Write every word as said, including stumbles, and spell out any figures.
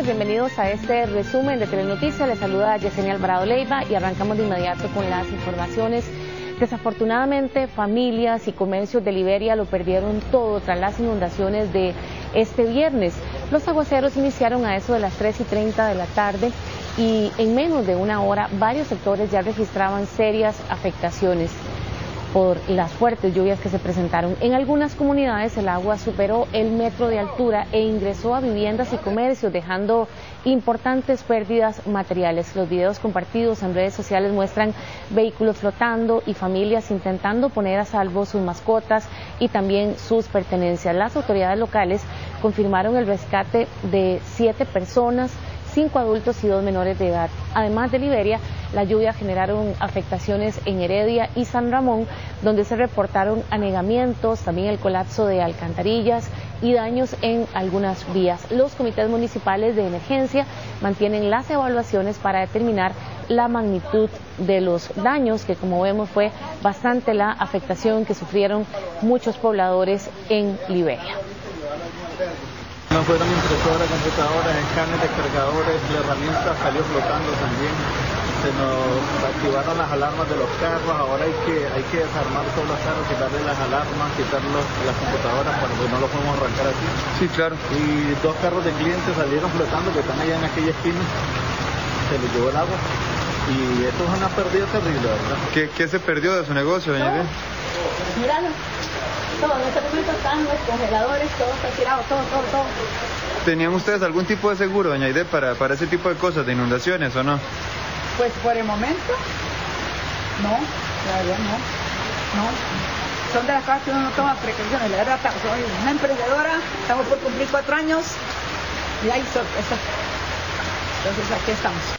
bienvenidos a este resumen de Telenoticias. Les saluda Yesenia Alvarado Leiva y arrancamos de inmediato con las informaciones. Desafortunadamente, familias y comercios de Liberia lo perdieron todo tras las inundaciones de este viernes. Los aguaceros iniciaron a eso de las tres y treinta de la tarde y en menos de una hora varios sectores ya registraban serias afectaciones por las fuertes lluvias que se presentaron. En algunas comunidades el agua superó el metro de altura e ingresó a viviendas y comercios, dejando importantes pérdidas materiales. Los videos compartidos en redes sociales muestran vehículos flotando y familias intentando poner a salvo sus mascotas y también sus pertenencias. Las autoridades locales confirmaron el rescate de siete personas, cinco adultos y dos menores de edad. Además de Liberia, la lluvia generaron afectaciones en Heredia y San Ramón, donde se reportaron anegamientos, también el colapso de alcantarillas y daños en algunas vías. Los comités municipales de emergencia mantienen las evaluaciones para determinar la magnitud de los daños, que como vemos fue bastante la afectación que sufrieron muchos pobladores en Liberia. No fueron impresoras, computadoras, escáneres, descargadores, la herramienta salió flotando también. Se nos activaron las alarmas de los carros, ahora hay que, hay que desarmar todos los carros, quitarle las alarmas, quitar los, las computadoras para que no los podemos arrancar aquí. Sí, claro. Y dos carros de clientes salieron flotando que están allá en aquella esquina, se les llevó el agua. Y esto es una pérdida terrible, ¿verdad? ¿Qué, qué se perdió de su negocio, doña Irene? Míralo. Todo, en este momento están los congeladores, todo está tirado, todo, todo, todo. ¿Tenían ustedes algún tipo de seguro, doña Aide, para, para ese tipo de cosas, de inundaciones o no? Pues por el momento, no, todavía no, no. Son de las cosas que uno no toma precauciones. La verdad, soy una emprendedora, estamos por cumplir cuatro años y hay sorpresa. Entonces aquí estamos.